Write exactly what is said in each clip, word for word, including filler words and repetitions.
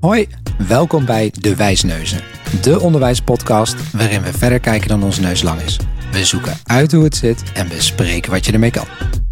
Hoi, welkom bij De Wijsneuzen. De onderwijspodcast waarin we verder kijken dan onze neus lang is. We zoeken uit hoe het zit en bespreken wat je ermee kan.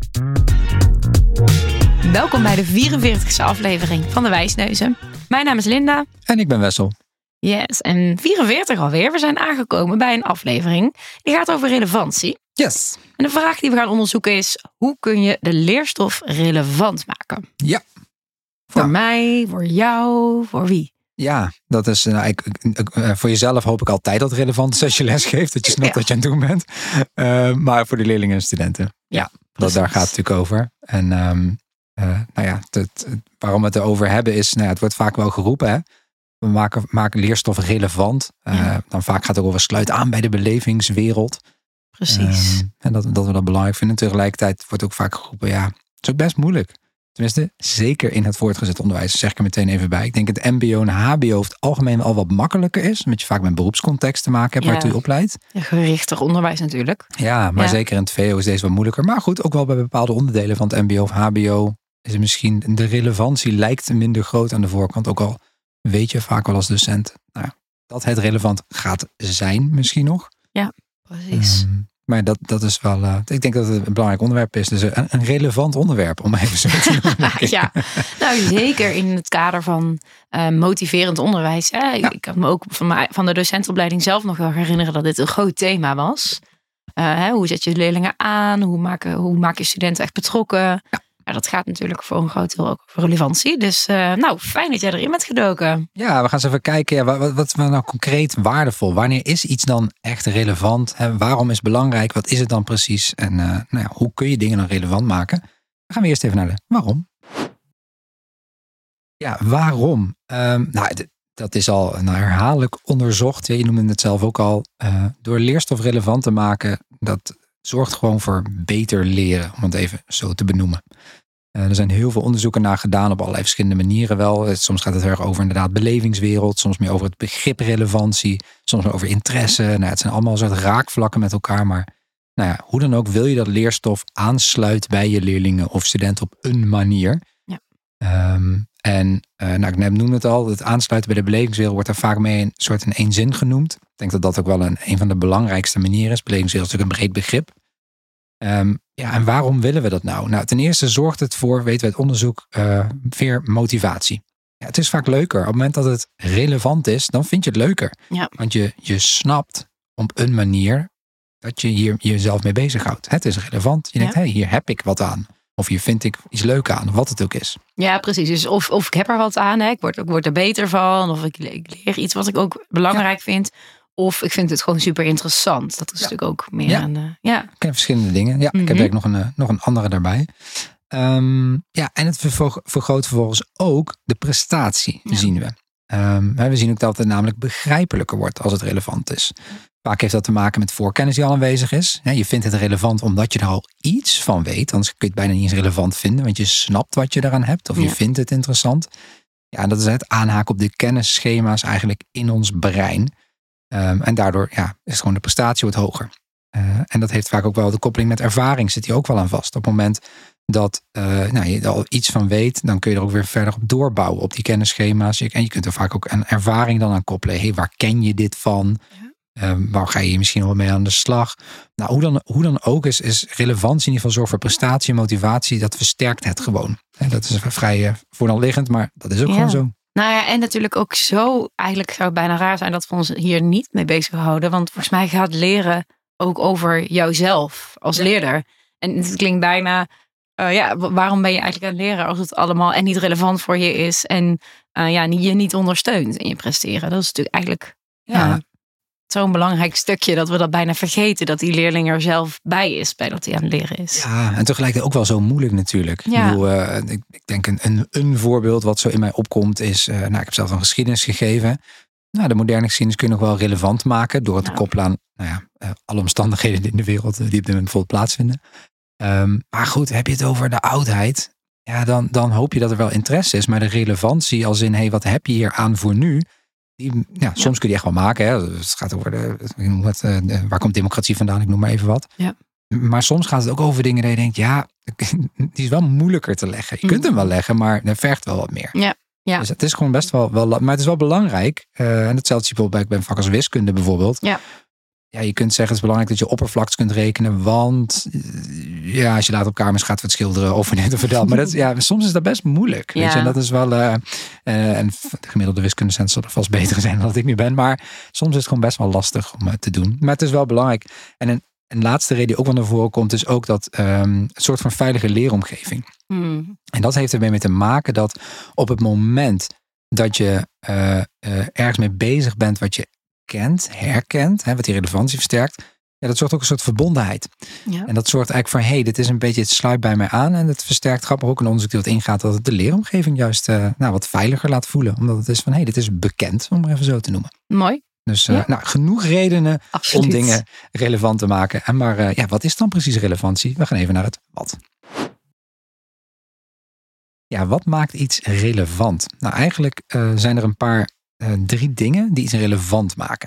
Welkom bij de vierenveertigste aflevering van De Wijsneuzen. Mijn naam is Linda. En ik ben Wessel. Yes, en vierenveertig alweer. We zijn aangekomen bij een aflevering die gaat over relevantie. Yes. En de vraag die we gaan onderzoeken is: hoe kun je de leerstof relevant maken? Ja. Voor nou. mij, voor jou, voor wie? Ja, dat is nou, ik, ik, ik, voor jezelf hoop ik altijd dat het relevant is als je les geeft. Dat je snapt ja. wat je aan het doen bent. Uh, maar voor de leerlingen en studenten. Ja, ja dat, daar gaat het natuurlijk over. En um, uh, nou ja, het, het, waarom we het erover hebben is, nou ja, het wordt vaak wel geroepen, hè. We maken, maken leerstof relevant. Uh, ja. Dan vaak gaat het over sluit aan bij de belevingswereld. Precies. Uh, en dat, dat we dat belangrijk vinden. Tegelijkertijd wordt ook vaak geroepen, ja, het is ook best moeilijk. Tenminste, zeker in het voortgezet onderwijs, zeg ik er meteen even bij. Ik denk het mbo en hbo over het algemeen al wat makkelijker is. Omdat je vaak met beroepscontext te maken hebt ja. waartoe je opleidt. Ja, gerichtig onderwijs natuurlijk. Ja, maar ja. zeker in het V O is deze wat moeilijker. Maar goed, ook wel bij bepaalde onderdelen van het mbo of hbo is het misschien, de relevantie lijkt minder groot aan de voorkant. Ook al weet je vaak wel als docent nou, dat het relevant gaat zijn misschien nog. Ja, precies. Um, Maar dat, dat is wel, uh, ik denk dat het een belangrijk onderwerp is. Dus een, een relevant onderwerp, om even zo te noemen. Ja, nou zeker in het kader van uh, motiverend onderwijs. Hè. Ja. Ik kan me ook van, mijn, van de docentenopleiding zelf nog wel herinneren dat dit een groot thema was. Uh, hè, hoe zet je leerlingen aan? Hoe maak, hoe maak je studenten echt betrokken? Ja. Ja, dat gaat natuurlijk voor een groot deel ook over relevantie. Dus uh, nou, fijn dat jij erin bent gedoken. Ja, we gaan eens even kijken. Ja, wat, wat is nou concreet waardevol? Wanneer is iets dan echt relevant? Hè? Waarom is het belangrijk? Wat is het dan precies? En uh, nou ja, hoe kun je dingen dan relevant maken? Dan gaan we eerst even naar de waarom. Ja, waarom? Um, nou, d- dat is al nou, herhaaldelijk onderzocht. Ja, je noemde het zelf ook al. Uh, door leerstof relevant te maken, dat zorgt gewoon voor beter leren, om het even zo te benoemen. Uh, er zijn heel veel onderzoeken naar gedaan op allerlei verschillende manieren wel. Soms gaat het heel erg over inderdaad belevingswereld, soms meer over het begrip relevantie, soms meer over interesse. Nou, het zijn allemaal soort raakvlakken met elkaar, maar nou ja, hoe dan ook wil je dat leerstof aansluit bij je leerlingen of studenten op een manier. Ja. Um, en uh, nou, ik noemde het al, het aansluiten bij de belevingswereld wordt er vaak mee een soort in één zin genoemd. Ik denk dat dat ook wel een, een van de belangrijkste manieren is. Belevingswereld is natuurlijk een breed begrip. Um, ja, en waarom willen we dat nou? Nou, ten eerste zorgt het voor, weten we uit onderzoek, uh, weer motivatie. Ja, het is vaak leuker. Op het moment dat het relevant is, dan vind je het leuker. Ja. Want je, je snapt op een manier dat je hier jezelf mee bezighoudt. Het is relevant. Je denkt, hé, hey, hier heb ik wat aan. Of hier vind ik iets leuk aan, wat het ook is. Ja, precies. Dus of, of ik heb er wat aan, hè. Ik, word, ik word er beter van. Of ik, ik leer iets wat ik ook belangrijk ja. vind. Of ik vind het gewoon super interessant. Dat is ja. natuurlijk ook meer ja. een... Uh, ja, ik heb verschillende dingen. Ja, mm-hmm. Ik heb eigenlijk nog een, uh, nog een andere daarbij. Um, ja, en het vergroot vervolgens ook de prestatie, ja. zien we. Um, we zien ook dat het namelijk begrijpelijker wordt als het relevant is. Vaak heeft dat te maken met voorkennis die al aanwezig is. Ja, je vindt het relevant omdat je er al iets van weet. Anders kun je het bijna niet eens relevant vinden. Want je snapt wat je eraan hebt. Of je ja. vindt het interessant. Ja, dat is het aanhaken op de kennisschema's eigenlijk in ons brein. Um, en daardoor ja, is gewoon de prestatie wat hoger. Uh, en dat heeft vaak ook wel de koppeling met ervaring. Zit die ook wel aan vast. Op het moment dat uh, nou, je er al iets van weet. Dan kun je er ook weer verder op doorbouwen. Op die kennisschema's. En je kunt er vaak ook een ervaring dan aan koppelen. Hé, hey, waar ken je dit van? Ja. Um, waar ga je misschien wel mee aan de slag? Nou, hoe dan, hoe dan ook is, is relevantie in ieder geval zorgt voor prestatie en motivatie. Dat versterkt het gewoon. En dat is vrij uh, voorliggend, maar dat is ook ja. gewoon zo. Nou ja, en natuurlijk ook zo, eigenlijk zou het bijna raar zijn dat we ons hier niet mee bezighouden. Want volgens mij gaat leren ook over jouzelf als ja. leerder. En het klinkt bijna, uh, ja, waarom ben je eigenlijk aan het leren als het allemaal en niet relevant voor je is. En uh, ja, je niet ondersteunt in je presteren. Dat is natuurlijk eigenlijk ja. Ja, zo'n belangrijk stukje dat we dat bijna vergeten. Dat die leerling er zelf bij is, bij dat hij aan het leren is. Ja, en tegelijkertijd ook wel zo moeilijk natuurlijk. Ja. Ik, bedoel, uh, ik, ik denk een, een, een voorbeeld wat zo in mij opkomt is... Uh, nou, ik heb zelf een geschiedenis gegeven. Nou, de moderne geschiedenis kun je nog wel relevant maken... door het nou. te koppelen aan nou ja, uh, alle omstandigheden in de wereld... die op dit moment bijvoorbeeld plaatsvinden. Um, maar goed, heb je het over de oudheid... ja, dan, dan hoop je dat er wel interesse is. Maar de relevantie als in... hey, wat heb je hier aan voor nu... Die, ja, soms ja. kun je echt wel maken. Hè. Het gaat over de, ik noem het, de, waar komt democratie vandaan? Ik noem maar even wat. Ja. Maar soms gaat het ook over dingen dat je denkt, ja, die is wel moeilijker te leggen. Je kunt hem wel leggen, maar dat vergt wel wat meer. Ja. Ja. Dus het is gewoon best wel, wel maar het is wel belangrijk. Uh, en hetzelfde zie je bijvoorbeeld bij een vak als wiskunde bijvoorbeeld. Ja. Ja, je kunt zeggen het is belangrijk dat je oppervlaktes kunt rekenen. Want ja, als je later op kamers gaat wat schilderen of net of dat. Maar dat, ja, soms is dat best moeilijk. Ja. Weet je? En dat is wel. Uh, uh, en de gemiddelde wiskundecenten zullen vast beter zijn dan dat ik nu ben. Maar soms is het gewoon best wel lastig om uh, te doen. Maar het is wel belangrijk. En een, een laatste reden die ook wel naar voren komt, is ook dat um, een soort van veilige leeromgeving. Hmm. En dat heeft ermee mee te maken dat op het moment dat je uh, uh, ergens mee bezig bent wat je kent, herkent, hè, wat die relevantie versterkt, ja, dat zorgt ook een soort verbondenheid. Ja. En dat zorgt eigenlijk voor, hé, hey, dit is een beetje, het sluit bij mij aan en het versterkt grappig ook een onderzoek die wat ingaat dat het de leeromgeving juist uh, nou, wat veiliger laat voelen. Omdat het is van, hé, hey, dit is bekend, om het even zo te noemen. Mooi. Dus uh, ja. nou, genoeg redenen Absoluut. om dingen relevant te maken. En maar uh, ja, wat is dan precies relevantie? We gaan even naar het wat. Ja, wat maakt iets relevant? Nou, eigenlijk uh, zijn er een paar, uh, drie dingen die iets relevant maken.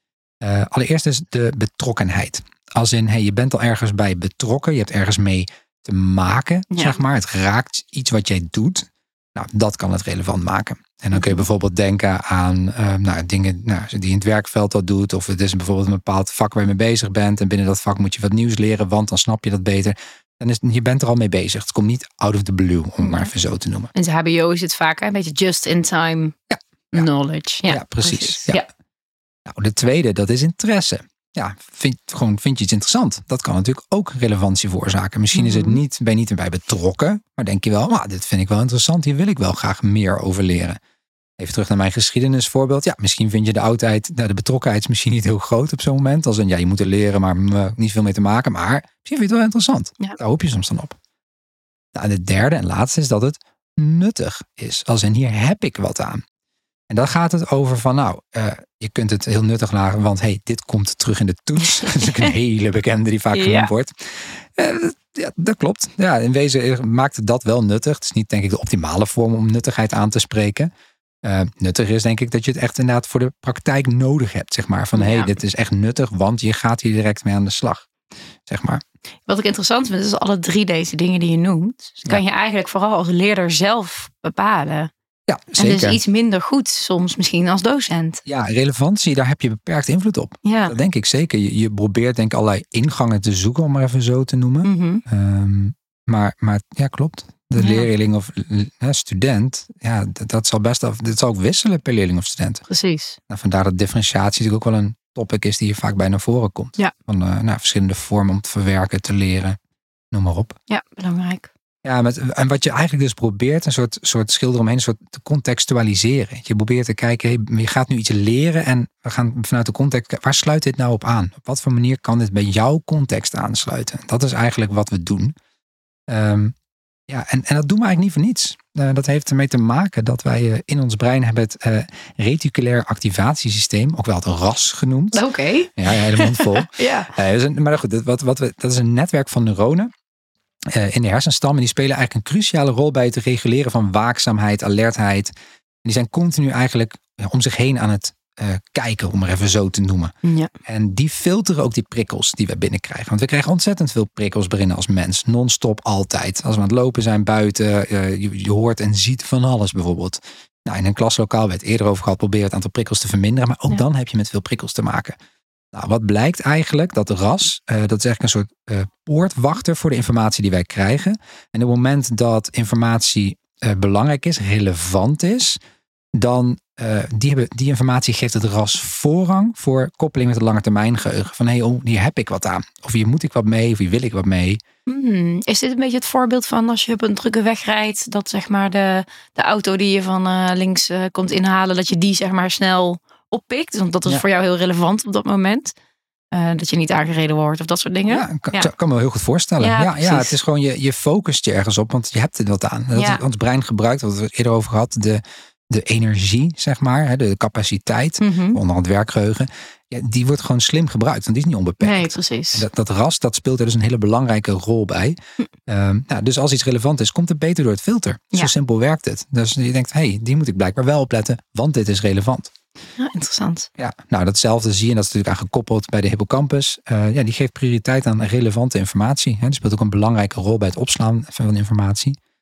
Uh, allereerst is de betrokkenheid. Als in, hey, je bent al ergens bij betrokken. Je hebt ergens mee te maken, ja. zeg maar. Het raakt iets wat jij doet. Nou, dat kan het relevant maken. En dan kun je bijvoorbeeld denken aan uh, nou, dingen nou, die in het werkveld dat doet. Of het is bijvoorbeeld een bepaald vak waar je mee bezig bent. En binnen dat vak moet je wat nieuws leren, want dan snap je dat beter. Dan is, je bent er al mee bezig. Het komt niet out of the blue, om het maar even zo te noemen. In het H B O is het vaak een beetje just in time ja, ja. knowledge. Ja, ja precies. precies. Ja. Ja. Nou, de tweede, dat is interesse. Ja, vind, gewoon, vind je iets interessant? Dat kan natuurlijk ook relevantie veroorzaken. Misschien is het niet, ben je niet erbij betrokken, maar denk je wel, ah, dit vind ik wel interessant, hier wil ik wel graag meer over leren. Even terug naar mijn geschiedenisvoorbeeld. Ja, misschien vind je de oudheid, nou, de betrokkenheid is misschien niet heel groot op zo'n moment. Als een, ja, je moet er leren, maar uh, niet veel mee te maken. Maar misschien vind je het wel interessant. Ja. Daar hoop je soms dan op. Nou, en de derde en laatste is dat het nuttig is. Als in, hier heb ik wat aan. En dan gaat het over van, nou, uh, je kunt het heel nuttig laten, want hey, dit komt terug in de toets. Dat is ook een hele bekende die vaak genoemd ja. wordt. Uh, ja, dat klopt. Ja, in wezen maakt het dat wel nuttig. Het is niet, denk ik, de optimale vorm om nuttigheid aan te spreken. Uh, nuttig is, denk ik, dat je het echt inderdaad voor de praktijk nodig hebt. Zeg maar, van, hé, ja. hey, dit is echt nuttig, want je gaat hier direct mee aan de slag. Zeg maar. Wat ik interessant vind, is alle drie deze dingen die je noemt. Dus kan ja. je eigenlijk vooral als leerder zelf bepalen. Ja, zeker. En dus iets minder goed soms misschien als docent. Ja, relevantie, daar heb je beperkt invloed op. Ja. Dat denk ik zeker. Je, je probeert denk ik allerlei ingangen te zoeken, om maar even zo te noemen. Mm-hmm. Um, maar, maar ja, klopt. De ja. leerling of hè, student, ja, dat, dat zal best af, dat zal ook wisselen per leerling of student. Precies. Nou, vandaar dat differentiatie natuurlijk ook wel een topic is die hier vaak bij naar voren komt. Ja. Van uh, nou, verschillende vormen om te verwerken, te leren, noem maar op. Ja, belangrijk. Ja, met, en wat je eigenlijk dus probeert, een soort, soort schilder omheen, een soort te contextualiseren. Je probeert te kijken, hey, je gaat nu iets leren en we gaan vanuit de context, waar sluit dit nou op aan? Op wat voor manier kan dit bij jouw context aansluiten? Dat is eigenlijk wat we doen. Um, ja, en, en dat doen we eigenlijk niet voor niets. Uh, dat heeft ermee te maken dat wij uh, in ons brein hebben het uh, reticulair activatiesysteem, ook wel het R A S genoemd. Oké. Okay. Ja, ja, de mond vol. ja. Uh, dus een, maar goed, wat, wat we, dat is een netwerk van neuronen. Uh, in de hersenstam. En die spelen eigenlijk een cruciale rol bij het reguleren van waakzaamheid, alertheid. En die zijn continu eigenlijk ja, om zich heen aan het uh, kijken, om maar even zo te noemen. Ja. En die filteren ook die prikkels die we binnenkrijgen. Want we krijgen ontzettend veel prikkels binnen als mens. Non-stop altijd. Als we aan het lopen zijn buiten, uh, je, je hoort en ziet van alles bijvoorbeeld. Nou, in een klaslokaal werd eerder over gehad, probeer het aantal prikkels te verminderen. Maar ook ja. dan heb je met veel prikkels te maken. Nou, wat blijkt eigenlijk? Dat de R A S, uh, dat is eigenlijk een soort uh, poortwachter voor de informatie die wij krijgen. En op het moment dat informatie uh, belangrijk is, relevant is, dan uh, die, hebben, die informatie geeft het R A S voorrang voor koppeling met het lange termijn geheugen. Van hé, hey, oh, hier heb ik wat aan. Of hier moet ik wat mee, of hier wil ik wat mee. Hmm, is dit een beetje het voorbeeld van als je op een drukke weg rijdt, dat zeg maar de, de auto die je van uh, links uh, komt inhalen, dat je die zeg maar snel oppikt, want dat is ja. voor jou heel relevant op dat moment. Uh, dat je niet aangereden wordt of dat soort dingen. Ja, kan, ja. kan me heel goed voorstellen. Ja, ja, ja, het is gewoon, je, je focust je ergens op, want je hebt er wat aan. Dat ja. ons brein gebruikt, wat we het eerder over gehad, de, de energie, zeg maar, de capaciteit, mm-hmm. onder het werkgeheugen, ja, die wordt gewoon slim gebruikt, want die is niet onbeperkt. Nee, precies. Dat, dat R A S, dat speelt er dus een hele belangrijke rol bij. Hm. Um, nou, dus als iets relevant is, komt het beter door het filter. Ja. Zo simpel werkt het. Dus je denkt, hé, hey, die moet ik blijkbaar wel opletten, want dit is relevant. Ja, interessant. Ja, nou datzelfde zie je, en dat is natuurlijk aan gekoppeld bij de hippocampus. Uh, ja, die geeft prioriteit aan relevante informatie. Hè. Die speelt ook een belangrijke rol bij het opslaan van informatie.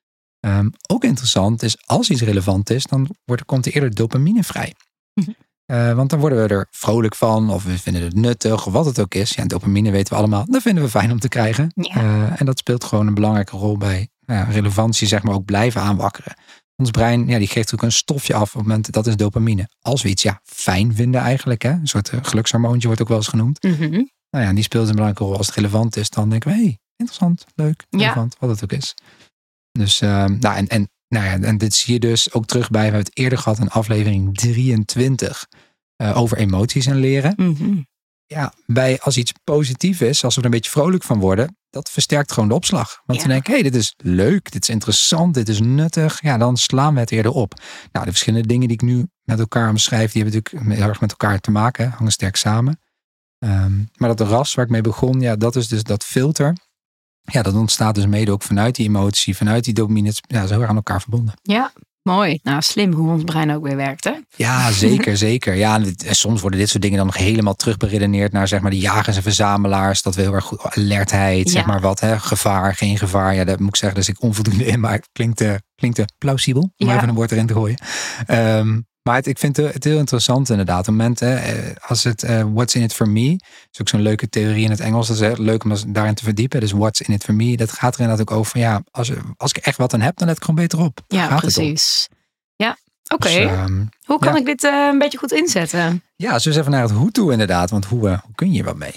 Um, ook interessant is, als iets relevant is, dan wordt, komt er eerder dopamine vrij. Mm-hmm. Uh, want dan worden we er vrolijk van, of we vinden het nuttig, of wat het ook is. Ja, dopamine weten we allemaal, dat vinden we fijn om te krijgen. Ja. Uh, en dat speelt gewoon een belangrijke rol bij uh, relevantie, zeg maar, ook blijven aanwakkeren. Ons brein, ja, die geeft ook een stofje af op het moment, dat is dopamine. Als we iets, ja, fijn vinden eigenlijk, hè, een soort uh, gelukshormoontje wordt ook wel eens genoemd. Mm-hmm. Nou ja, die speelt een belangrijke rol. Als het relevant is, dan denken we, hé, hey, interessant, leuk, relevant, ja. Wat het ook is. Dus, uh, nou, en, en, nou ja, en dit zie je dus ook terug bij, we hebben het eerder gehad in aflevering drieëntwintig, uh, over emoties en leren. Mm-hmm. Ja, bij als iets positief is, als we er een beetje vrolijk van worden, dat versterkt gewoon de opslag. Want ja. we denken, hé, hey, dit is leuk, dit is interessant, dit is nuttig. Ja, dan slaan we het eerder op. Nou, de verschillende dingen die ik nu met elkaar omschrijf, die hebben natuurlijk heel erg met elkaar te maken, hangen sterk samen. Um, maar dat ras waar ik mee begon, ja, dat is dus dat filter. Ja, dat ontstaat dus mede ook vanuit die emotie, vanuit die dopamine. Ja, zo aan elkaar verbonden. Ja, mooi. Nou, slim hoe ons brein ook weer werkt, hè? Ja, zeker, zeker. Ja, en soms worden dit soort dingen dan nog helemaal terugberedeneerd naar, zeg maar, de jagers en verzamelaars. Dat we heel erg goed, alertheid, ja. zeg maar wat, hè, gevaar, geen gevaar. Ja, dat moet ik zeggen, daar zit ik onvoldoende in, maar het klinkt, uh, klinkt uh, plausibel, om ja. even een woord erin te gooien. Um, Maar het, ik vind het, het heel interessant inderdaad. Op het moment, hè, als het uh, what's in it for me, is ook zo'n leuke theorie in het Engels. Dat is echt leuk om daarin te verdiepen. Dus what's in it for me, dat gaat er inderdaad ook over van, ja, als, als ik echt wat aan heb, dan let ik gewoon beter op. Ja, gaat precies. Ja, oké. Okay. Dus, um, hoe kan ja. ik dit uh, een beetje goed inzetten? Ja, zo eens even naar het hoe toe inderdaad. Want hoe, uh, hoe kun je hier wat mee?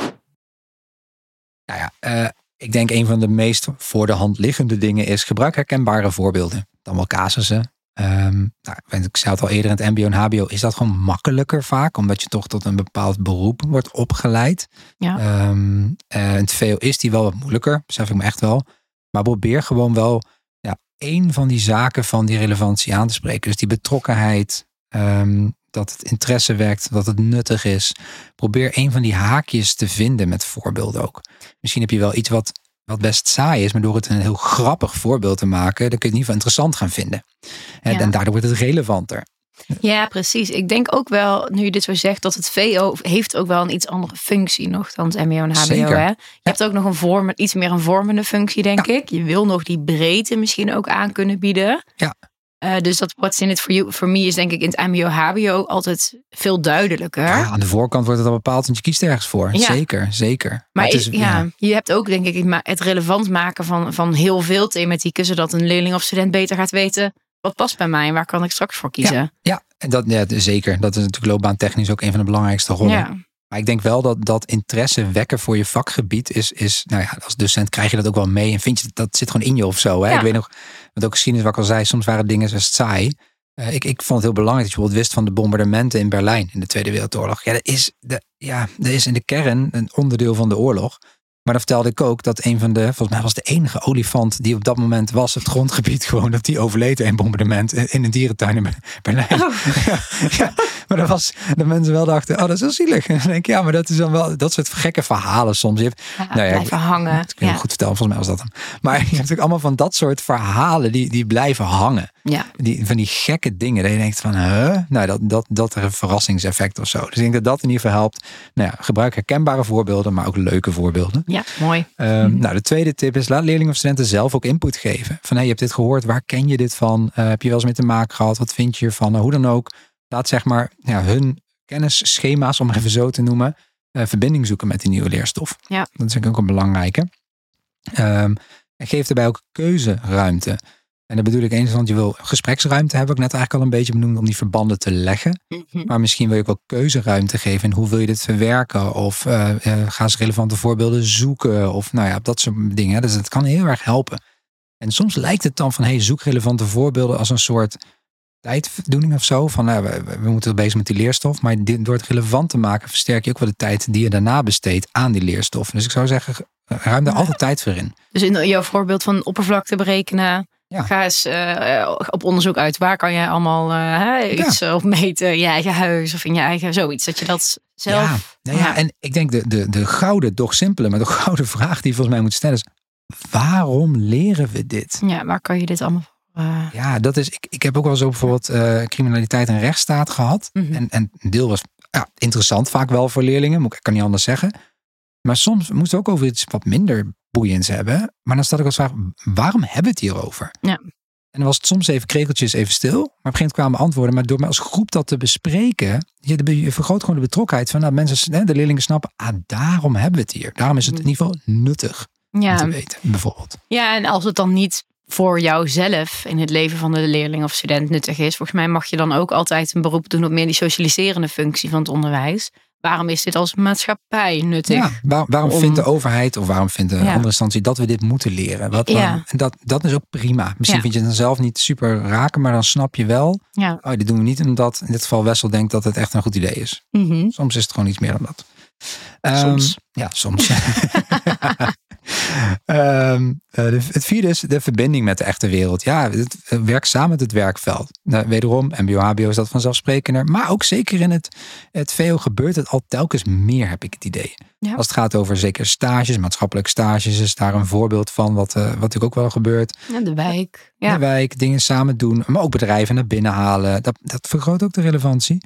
Nou ja, uh, ik denk een van de meest voor de hand liggende dingen is gebruik herkenbare voorbeelden. Dan wel casussen. Um, nou, ik zei het al eerder, in het mbo en hbo is dat gewoon makkelijker vaak, omdat je toch tot een bepaald beroep wordt opgeleid. Ja. Um, uh, in het V O is die wel wat moeilijker, besef ik me echt wel. Maar probeer gewoon wel ja, één van die zaken van die relevantie aan te spreken. Dus die betrokkenheid, um, dat het interesse wekt, dat het nuttig is. Probeer één van die haakjes te vinden met voorbeelden ook. Misschien heb je wel iets wat wat best saai is, maar door het een heel grappig voorbeeld te maken, dan kun je het in ieder geval interessant gaan vinden. En, ja. en daardoor wordt het relevanter. Ja, precies. Ik denk ook wel, nu je dit zo zegt, dat het V O heeft ook wel een iets andere functie nog dan het mbo en hbo. Zeker. Hè? Je ja. hebt ook nog een vorm, iets meer een vormende functie, denk ja. ik. Je wil nog die breedte misschien ook aan kunnen bieden. Ja. Uh, dus dat what's in it for you, for me is denk ik in het mbo hbo altijd veel duidelijker. Ja, aan de voorkant wordt het al bepaald, want je kiest ergens voor. Ja. Zeker, zeker. Maar, maar het is, is, ja, ja. je hebt ook denk ik het relevant maken van, van heel veel thematieken, zodat een leerling of student beter gaat weten wat past bij mij en waar kan ik straks voor kiezen. Ja, ja, dat, ja zeker. Dat is natuurlijk loopbaantechnisch ook een van de belangrijkste rollen. Ja. Maar ik denk wel dat dat interesse wekken voor je vakgebied is, is, nou ja, als docent krijg je dat ook wel mee en vind je dat zit gewoon in je of zo. Hè? Ja. Ik weet nog, wat ook geschiedenis wat ik al zei, soms waren dingen best saai. Uh, ik, ik vond het heel belangrijk dat je bijvoorbeeld wist van de bombardementen in Berlijn in de Tweede Wereldoorlog. Ja, dat is, de, ja, dat is in de kern een onderdeel van de oorlog. Maar dan vertelde ik ook dat een van de, volgens mij was de enige olifant die op dat moment was, het grondgebied gewoon, dat die overleed een bombardement in een dierentuin in Berlijn. Oh. Ja, ja, maar dat was, de mensen wel dachten, oh dat is wel zielig. En dan denk ik, ja, maar dat is dan wel, dat soort gekke verhalen soms. Je hebt, ja, nou ja, blijven ik, hangen. Dat kun je ja. goed vertellen, volgens mij was dat dan. Maar je hebt natuurlijk allemaal van dat soort verhalen die, die blijven hangen. Ja. Die, van die gekke dingen, dat je denkt van, huh? Nou, dat, dat, dat er een verrassingseffect of zo. Dus ik denk dat dat in ieder geval helpt. Nou ja, gebruik herkenbare voorbeelden, maar ook leuke voorbeelden. Ja, mooi. Um, mm-hmm. Nou, de tweede tip is, laat leerlingen of studenten zelf ook input geven. Van, hey, je hebt dit gehoord, waar ken je dit van? Uh, heb je wel eens mee te maken gehad? Wat vind je ervan? Uh, hoe dan ook, laat zeg maar ja, hun kennisschema's, om even zo te noemen, uh, verbinding zoeken met die nieuwe leerstof. Ja. Dat is ook een belangrijke. Um, en geef daarbij ook keuzeruimte. En dat bedoel ik eens, want je wil gespreksruimte, heb ik net eigenlijk al een beetje benoemd, om die verbanden te leggen. Mm-hmm. Maar misschien wil je ook wel keuzeruimte geven in hoe wil je dit verwerken? Of uh, uh, ga eens relevante voorbeelden zoeken. Of nou ja, dat soort dingen. Dus het kan heel erg helpen. En soms lijkt het dan van, hey, zoek relevante voorbeelden als een soort tijdverdoening of zo. Van, nou, we, we moeten bezig met die leerstof. Maar door het relevant te maken, versterk je ook wel de tijd die je daarna besteedt aan die leerstof. Dus ik zou zeggen, ruim daar altijd tijd voor in. Dus in jouw voorbeeld van oppervlakte berekenen, ja. ga eens uh, op onderzoek uit. Waar kan jij allemaal uh, iets ja. op meten? In je eigen huis of in je eigen zoiets. Dat je dat zelf... Ja, nou ja, ja. En ik denk de, de, de gouden, doch simpele, maar de gouden vraag die je volgens mij moet stellen is, waarom leren we dit? Ja, waar kan je dit allemaal... Uh... Ja, dat is. Ik, ik heb ook wel zo bijvoorbeeld uh, criminaliteit en rechtsstaat gehad. Mm-hmm. En, en een deel was ja, interessant vaak wel voor leerlingen. Ik kan niet anders zeggen. Maar soms moest het ook over iets wat minder boeiends hebben. Maar dan stel ik als vraag, waarom hebben we het hierover? Ja. En dan was het soms even krekeltjes, even stil. Maar op een gegeven moment kwamen antwoorden. Maar door met als groep dat te bespreken, je, je vergroot gewoon de betrokkenheid van nou, mensen, de leerlingen snappen, ah, daarom hebben we het hier. Daarom is het in ieder geval nuttig ja. om te weten, bijvoorbeeld. Ja, en als het dan niet voor jouzelf in het leven van de leerling of student nuttig is, volgens mij mag je dan ook altijd een beroep doen op meer die socialiserende functie van het onderwijs. Waarom is dit als maatschappij nuttig? Ja, waar, waarom om... vindt de overheid of waarom vindt een ja. andere instantie dat we dit moeten leren? Wat, ja. waarom, en dat, dat is ook prima. Misschien ja. vind je het dan zelf niet super raken, maar dan snap je wel. Ja. Oh, dit doen we niet omdat in dit geval Wessel denkt dat het echt een goed idee is. Mm-hmm. Soms is het gewoon iets meer dan dat. Soms. Um, ja, soms. um, uh, de, het vierde is de verbinding met de echte wereld. Ja, het, het werkt samen met het werkveld. Nou, wederom, mbo H B O is dat vanzelfsprekender. Maar ook zeker in het, het V O gebeurt het al telkens meer, heb ik het idee. Ja. Als het gaat over zeker stages, maatschappelijke stages, is daar een voorbeeld van wat, uh, wat natuurlijk ook wel gebeurt. Ja, de wijk. Ja. De wijk, dingen samen doen, maar ook bedrijven naar binnen halen. Dat, dat vergroot ook de relevantie.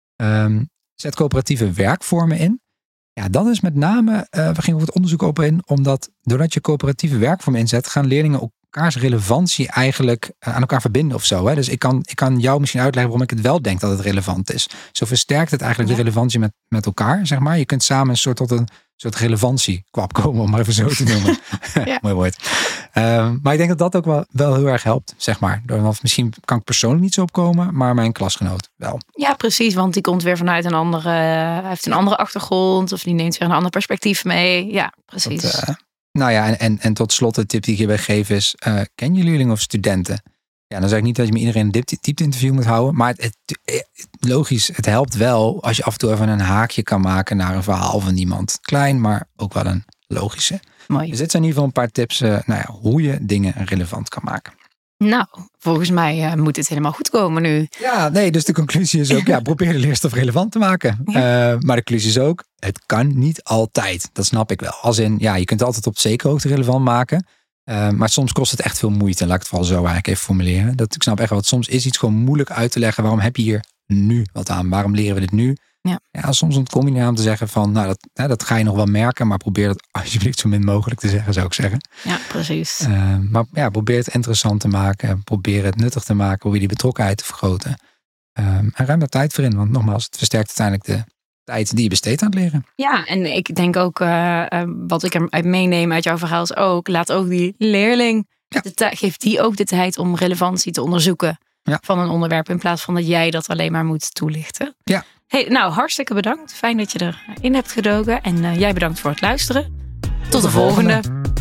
Um, zet coöperatieve werkvormen in. Ja, dat is met name, uh, we gingen het onderzoek op in, omdat doordat je coöperatieve werkvormen inzet, gaan leerlingen elkaars relevantie eigenlijk uh, aan elkaar verbinden of zo. Hè? Dus ik kan, ik kan jou misschien uitleggen waarom ik het wel denk dat het relevant is. Zo versterkt het eigenlijk ja. de relevantie met, met elkaar, zeg maar. Je kunt samen een soort tot een soort relevantiekwap komen, om maar even zo te noemen. Ja. Mooi woord. Uh, maar ik denk dat dat ook wel, wel heel erg helpt, zeg maar. Want misschien kan ik persoonlijk niet zo opkomen, maar mijn klasgenoot wel. Ja, precies, want die komt weer vanuit een andere, hij heeft een andere achtergrond of die neemt weer een ander perspectief mee. Ja, precies. Dat, uh, nou ja, en, en, en tot slot de tip die ik hierbij geef is, uh, ken je leerlingen of studenten? Ja, dan zeg ik niet dat je met iedereen een diepte interview moet houden, maar het, het, logisch, het helpt wel als je af en toe even een haakje kan maken naar een verhaal van iemand. Klein, maar ook wel een logische. Mooi. Dus dit zijn in ieder geval een paar tips uh, nou ja, hoe je dingen relevant kan maken. Nou, volgens mij uh, moet het helemaal goed komen nu. Ja, nee, dus de conclusie is ook, ja, probeer de leerstof relevant te maken. Ja. Uh, maar de conclusie is ook, het kan niet altijd. Dat snap ik wel. Als in, ja, je kunt het altijd op zekere hoogte relevant maken. Uh, maar soms kost het echt veel moeite. Laat ik het vooral zo eigenlijk even formuleren. Dat, ik snap echt wel, want soms is iets gewoon moeilijk uit te leggen. Waarom heb je hier nu wat aan? Waarom leren we dit nu? Ja. Ja, soms ontkom je aan te zeggen van, nou, dat, hè, dat ga je nog wel merken. Maar probeer dat alsjeblieft zo min mogelijk te zeggen, zou ik zeggen. Ja, precies. Uh, maar ja, probeer het interessant te maken. Probeer het nuttig te maken. Probeer die betrokkenheid te vergroten. Uh, en ruim daar tijd voor in. Want nogmaals, het versterkt uiteindelijk de tijd die je besteedt aan het leren. Ja, en ik denk ook, uh, uh, wat ik eruit meeneem uit jouw verhaal is ook, laat ook die leerling, ja. de t- geef die ook de tijd om relevantie te onderzoeken ja. van een onderwerp, in plaats van dat jij dat alleen maar moet toelichten. Ja. Hey, nou, hartstikke bedankt. Fijn dat je erin hebt gedoken. En uh, jij bedankt voor het luisteren. Tot, Tot de, de volgende. volgende.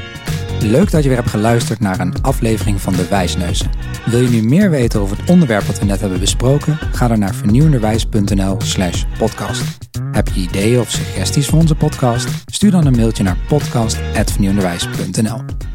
Leuk dat je weer hebt geluisterd naar een aflevering van De Wijsneuzen. Wil je nu meer weten over het onderwerp wat we net hebben besproken? Ga dan naar vernieuwenderwijs.nl slash podcast. Heb je ideeën of suggesties voor onze podcast? Stuur dan een mailtje naar podcast apenstaartje vernieuwenderwijs punt n l.